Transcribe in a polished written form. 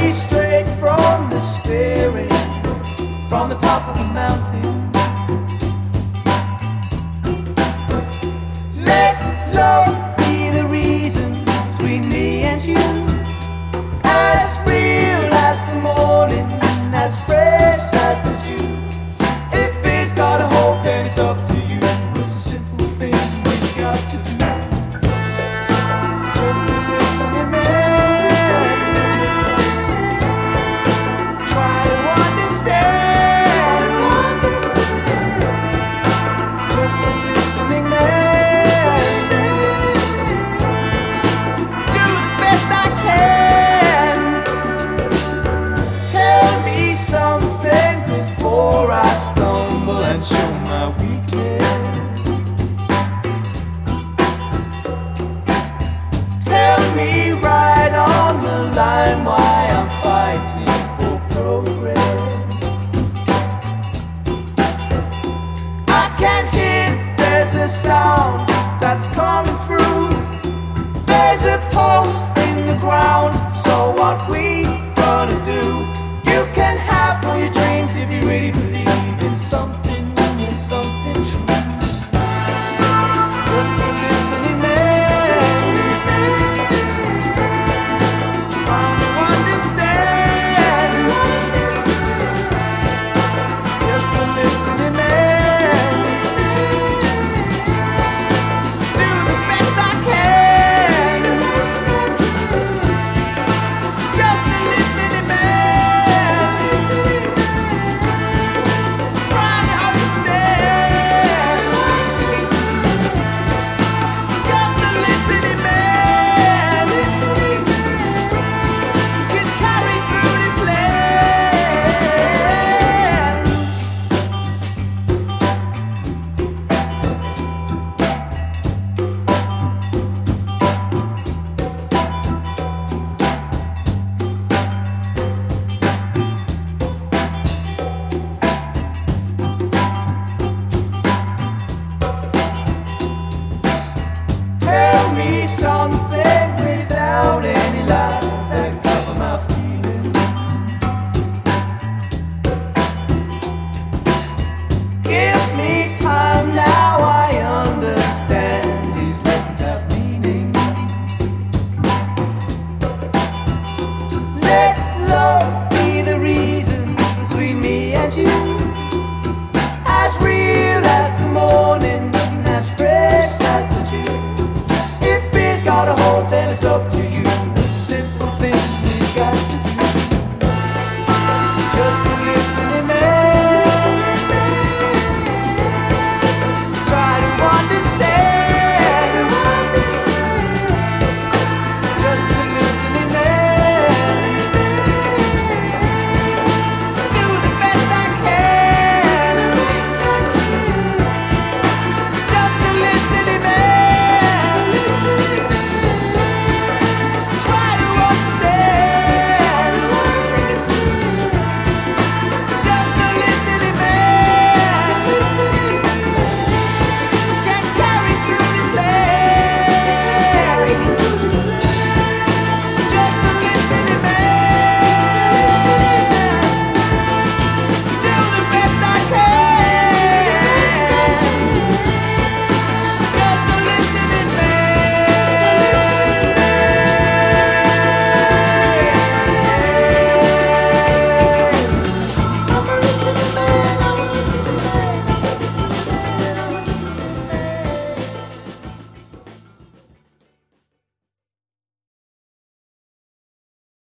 me straight from the spirit, from the top of the mountain. Let love be the reason between me and you, as real as the morning, as fresh as the dew. If it's got a hold, then it's up to you. It's a simple thing we've got to do. Just to listen and try to understand. Just a listening man. Do the best I can. Tell me something before I stumble and show my weakness. Tell me right on the line why I'm fighting for progress. I can hear there's a sound that's coming through. There's a pulse in the ground. So what we gonna do? You can have all your dreams if you really believe in something, in something true. Just a listening man, trying to understand. Just a listening man, do the best I can. Just a listening man, trying to understand. Just a listening man can carry through this land. Tell me something without any lies that cover my feelings. Give me time now, I understand these lessons have meaning. Let love be the reason between me and you, as real as the morning, as fresh as the dew. If it's got a hold, then it's up to you.